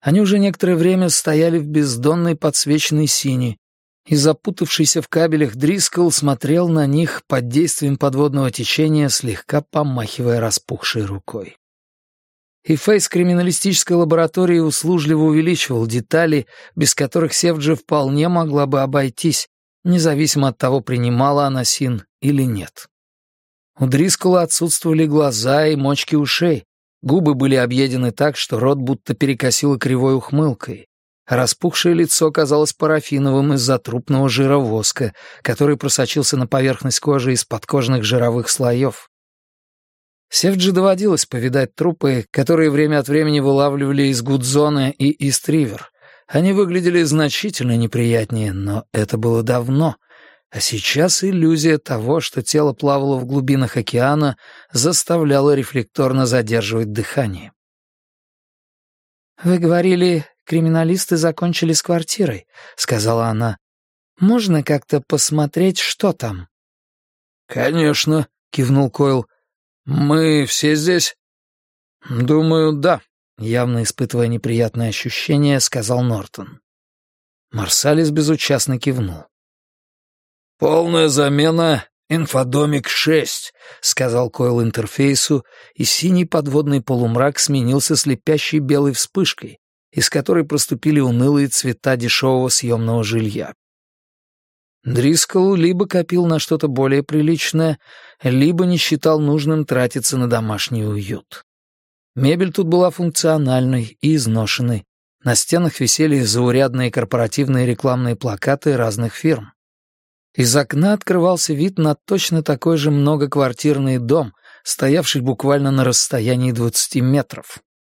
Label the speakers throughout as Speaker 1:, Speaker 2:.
Speaker 1: Они уже некоторое время стояли в бездонной подсвеченной сине, и запутавшийся в кабелях Дрискл смотрел на них под действием подводного течения, слегка помахивая распухшей рукой. И Фейс криминалистической лаборатории услужливо увеличивал детали, без которых Севджи вполне могла бы обойтись, независимо от того, принимала она син или нет. У Дрискла отсутствовали глаза и мочки ушей, губы были объедены так, что рот будто перекосило кривой ухмылкой, а распухшее лицо казалось парафиновым из-за трупного жира воска, который просочился на поверхность кожи из подкожных жировых слоев. Севджи доводилось повидать трупы, которые время от времени вылавливали из Гудзона и Ист-Ривер. Они выглядели значительно неприятнее, но это было давно, а сейчас иллюзия того, что тело плавало в глубинах океана, заставляла рефлекторно задерживать дыхание. «Вы говорили, криминалисты закончили с квартирой», — сказала она. «Можно как-то посмотреть, что там?»
Speaker 2: «Конечно», — кивнул Койл. «Мы все здесь?» «Думаю, да», — явно испытывая неприятное ощущение, сказал Нортон. Марсалис безучастно кивнул. «Полная замена «Инфодомик-6», — сказал Койл интерфейсу, и синий подводный полумрак сменился слепящей белой вспышкой, из которой проступили унылые цвета дешевого съемного жилья. Дрискл либо копил на что-то более приличное, либо не считал нужным тратиться на домашний уют. Мебель тут была функциональной и изношенной. На стенах висели заурядные корпоративные рекламные плакаты разных фирм. Из окна открывался вид на точно такой же многоквартирный дом, стоявший буквально на расстоянии 20 метров.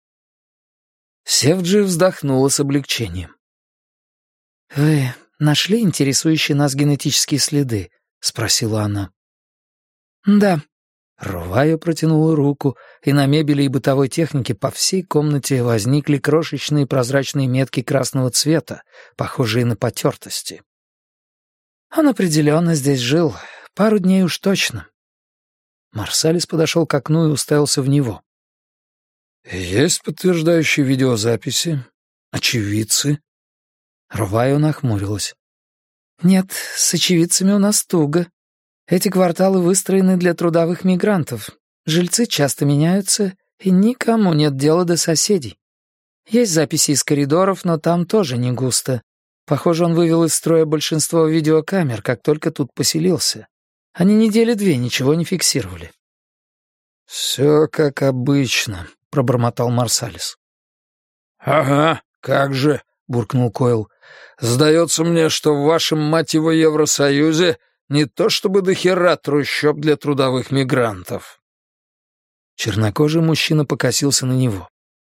Speaker 2: Севджи вздохнула с облегчением. «Вы нашли интересующие нас генетические следы?» — спросила она. «Да». Рувая протянула руку, и на мебели и бытовой технике по всей комнате возникли крошечные прозрачные метки красного цвета, похожие на потертости. «Он определенно здесь жил. Пару дней уж точно». Марсалис подошел к окну и уставился в него. «Есть подтверждающие видеозаписи? Очевидцы?» Рувая нахмурилась. «Нет, с очевидцами у нас туго. Эти кварталы выстроены для трудовых мигрантов. Жильцы часто меняются, и никому нет дела до соседей. Есть записи из коридоров, но там тоже не густо. Похоже, он вывел из строя большинство видеокамер, как только тут поселился. Они недели 2 ничего не фиксировали». «Все как обычно», — пробормотал Марсалис. «Ага, как же», — буркнул Койл. «Сдается мне, что в вашем, мать его, Евросоюзе не то чтобы дохера трущоб для трудовых мигрантов». Чернокожий мужчина покосился на него.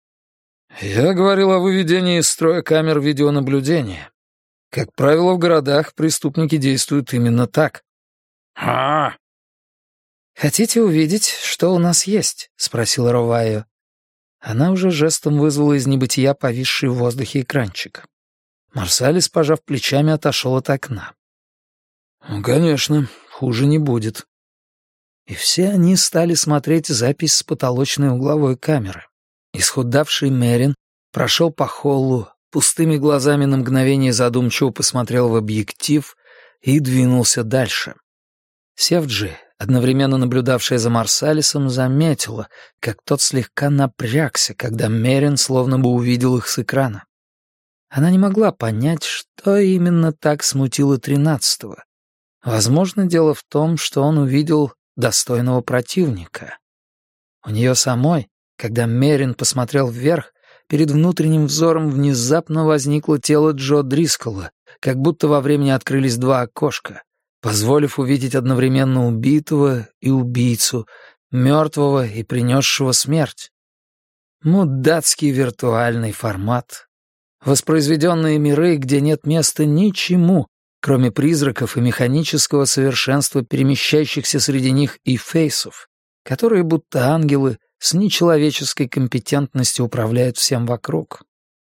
Speaker 2: «Я говорил о выведении из строя камер видеонаблюдения. Как правило, в городах преступники действуют именно так». «А-а-а!» «Хотите увидеть, что у нас есть?» — спросила Ровайо. Она уже жестом вызвала из небытия повисший в воздухе экранчик. Марсалис, пожав плечами, отошел от окна. «Конечно, хуже не будет». И все они стали смотреть запись с потолочной угловой камеры. Исхудавший Мерин прошел по холлу, пустыми глазами на мгновение задумчиво посмотрел в объектив и двинулся дальше. Севджи, одновременно наблюдавшая за Марсалисом, заметила, как тот слегка напрягся, когда Мерин словно бы увидел их с экрана. Она не могла понять, что именно так смутило 13-го. Возможно, дело в том, что он увидел достойного противника. У нее самой, когда Мерин посмотрел вверх, перед внутренним взором внезапно возникло тело Джо Дрискла, как будто во времени открылись 2 окошка, позволив увидеть одновременно убитого и убийцу, мертвого и принесшего смерть. Мудацкий виртуальный формат. Воспроизведенные миры, где нет места ничему, кроме призраков и механического совершенства перемещающихся среди них и фейсов, которые будто ангелы с нечеловеческой компетентностью управляют всем вокруг.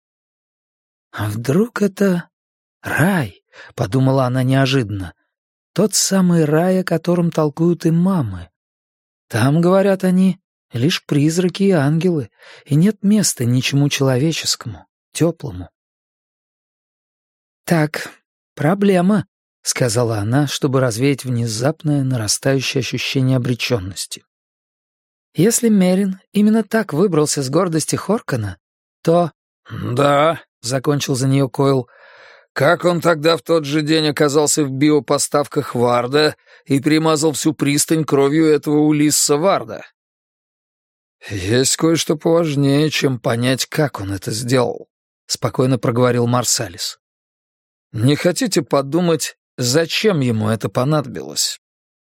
Speaker 2: «А вдруг это рай?» — подумала она неожиданно. «Тот самый рай, о котором толкуют и мамы. Там, говорят они, лишь призраки и ангелы, и нет места ничему человеческому.
Speaker 1: теплому. «Так, проблема», — сказала она, чтобы развеять внезапное нарастающее ощущение обреченности. «Если Мерин именно так выбрался с гордости Хоркана, то...»
Speaker 2: «Да», — закончил за нее Койл, — «как он тогда в тот же день оказался в биопоставках Варда и примазал всю пристань кровью этого Улисса Варда?» «Есть кое-что поважнее, чем понять, как он это сделал», — спокойно проговорил Марсалис. «Не хотите подумать, зачем ему это понадобилось?»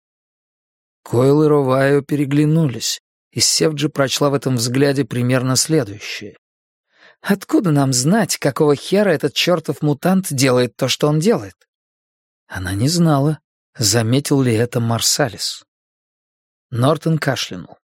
Speaker 2: Койл и Ровайо переглянулись, и Севджи прочла в этом взгляде примерно следующее.
Speaker 1: «Откуда нам знать, какого хера этот чертов мутант делает то, что он делает?»
Speaker 2: Она не знала, заметил ли это Марсалис. Нортон кашлянул.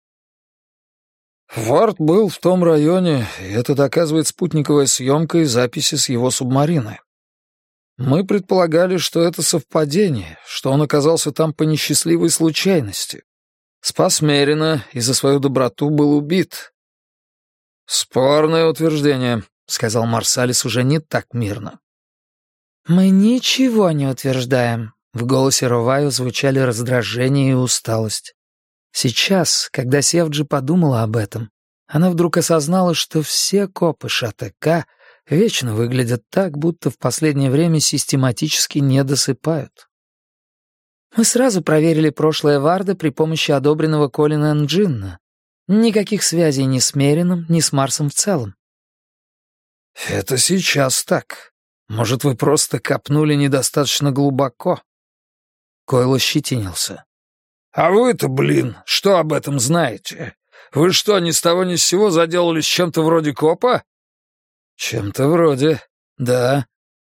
Speaker 2: «Вард был в том районе, и это доказывает спутниковая съемка и записи с его субмарины. Мы предполагали, что это совпадение, что он оказался там по несчастливой случайности. Спас Мерина и за свою доброту был убит». «Спорное утверждение», — сказал Марсалис уже не так мирно.
Speaker 1: «Мы ничего не утверждаем», — в голосе Ровайо звучали раздражение и усталость. Сейчас, когда Севджи подумала об этом, она вдруг осознала, что все копы ШАТК вечно выглядят так, будто в последнее время систематически не досыпают. «Мы сразу проверили прошлое Варда при помощи одобренного Колина Энджинна. Никаких связей ни с Мерином, ни с Марсом в целом».
Speaker 2: «Это сейчас так. Может, вы просто копнули недостаточно глубоко?» Койл ощетинился. «А вы-то, блин, что об этом знаете? Вы что, ни с того ни с сего заделались чем-то вроде копа?» «Чем-то вроде, да».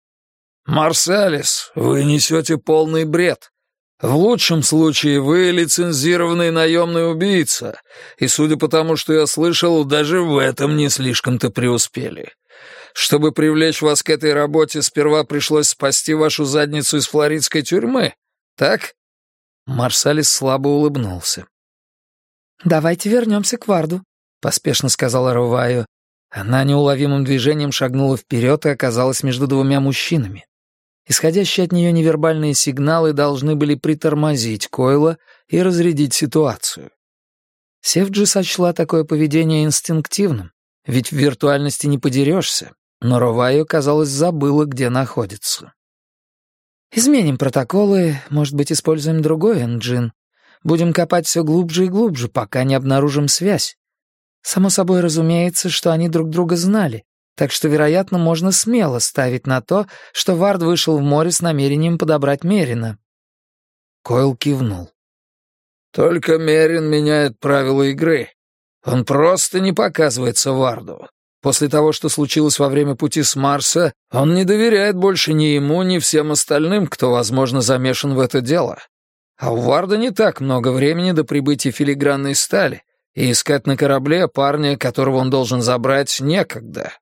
Speaker 2: «Марсалис, вы несете полный бред. В лучшем случае вы лицензированный наемный убийца, и, судя по тому, что я слышал, даже в этом не слишком-то преуспели. Чтобы привлечь вас к этой работе, сперва пришлось спасти вашу задницу из флоридской тюрьмы, так?» Марсалис слабо улыбнулся.
Speaker 1: «Давайте вернемся к Варду», — поспешно сказала Ровайо.
Speaker 2: Она неуловимым движением шагнула вперед и оказалась между двумя мужчинами. Исходящие от нее невербальные сигналы должны были притормозить Койла и разрядить ситуацию. Севджи сочла такое поведение инстинктивным, ведь в виртуальности не подерешься, но Ровайо, казалось, забыла, где находится.
Speaker 1: «Изменим протоколы, может быть, используем другой энджин. Будем копать все глубже и глубже, пока не обнаружим связь. Само собой разумеется, что они друг друга знали, так что, вероятно, можно смело ставить на то, что Вард вышел в море с намерением подобрать Мерина».
Speaker 2: Койл кивнул. «Только Мерин меняет правила игры. Он просто не показывается Варду. После того, что случилось во время пути с Марса, он не доверяет больше ни ему, ни всем остальным, кто, возможно, замешан в это дело. А у Варда не так много времени до прибытия филигранной стали, и искать на корабле парня, которого он должен забрать, некогда».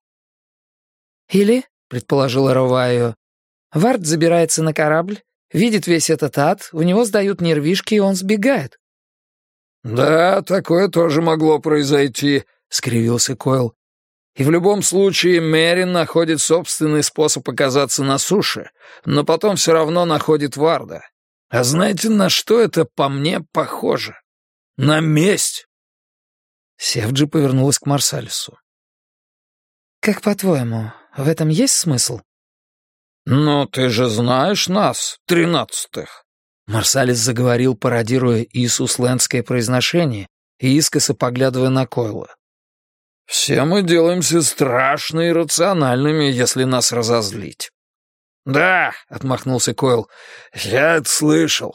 Speaker 1: «Или, — предположила Ровайо, — Вард забирается на корабль, видит весь этот ад, у него сдают нервишки, и он сбегает».
Speaker 2: «Да, такое тоже могло произойти», — скривился Койл. «И в любом случае Мерин находит собственный способ оказаться на суше, но потом все равно находит Варда. А знаете, на что это по мне похоже? На месть!» Севджи повернулась к Марсалису.
Speaker 1: «Как по-твоему, в этом есть смысл?»
Speaker 2: «Ну, ты же знаешь нас, 13-х!» Марсалис заговорил, пародируя иисуслендское произношение и искоса поглядывая на Койла. «Все мы делаемся страшно иррациональными, если нас разозлить». «Да», — отмахнулся Койл, — «я это слышал».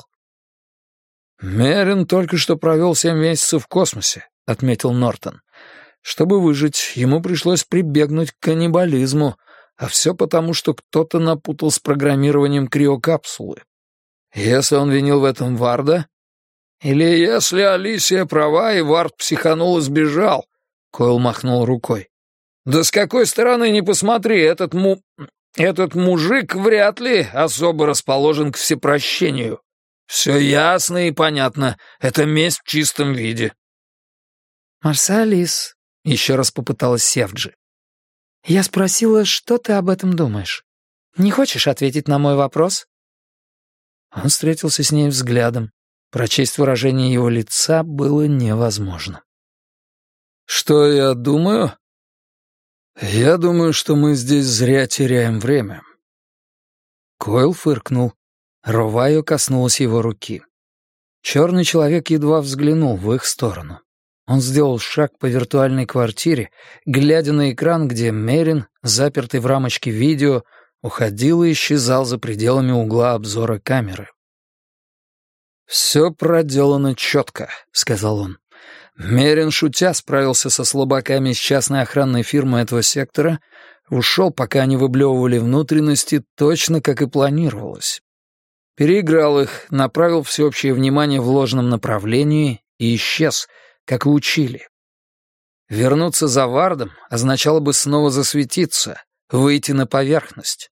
Speaker 2: «Мерин только что провел 7 месяцев в космосе», — отметил Нортон. «Чтобы выжить, ему пришлось прибегнуть к каннибализму, а все потому, что кто-то напутал с программированием криокапсулы. Если он винил в этом Варда...» «Или если Алисия права, и Вард психанул и сбежал», — Койл махнул рукой. «Да с какой стороны ни посмотри, этот мужик вряд ли особо расположен к всепрощению. Все ясно и понятно, это месть в чистом виде».
Speaker 1: «Марсалис»,
Speaker 2: — еще раз попыталась Севджи. «Я спросила, что ты об этом думаешь? Не хочешь ответить на мой вопрос?»
Speaker 1: Он встретился с ней взглядом. Прочесть выражение его лица было невозможно. «Что я думаю? Я думаю, что мы здесь зря теряем время». Койл фыркнул. Ровайо коснулась его руки. Черный человек едва взглянул в их сторону. Он сделал шаг по виртуальной квартире, глядя на экран, где Мерин, запертый в рамочке видео, уходил и исчезал за пределами угла обзора камеры. «Все проделано четко», — сказал он. Мерин, шутя, справился со слабаками из частной охранной фирмы этого сектора, ушел, пока они выблевывали внутренности, точно как и планировалось. Переиграл их, направил всеобщее внимание в ложном направлении и исчез, как и учили. Вернуться за Вардом означало бы снова засветиться, выйти на поверхность.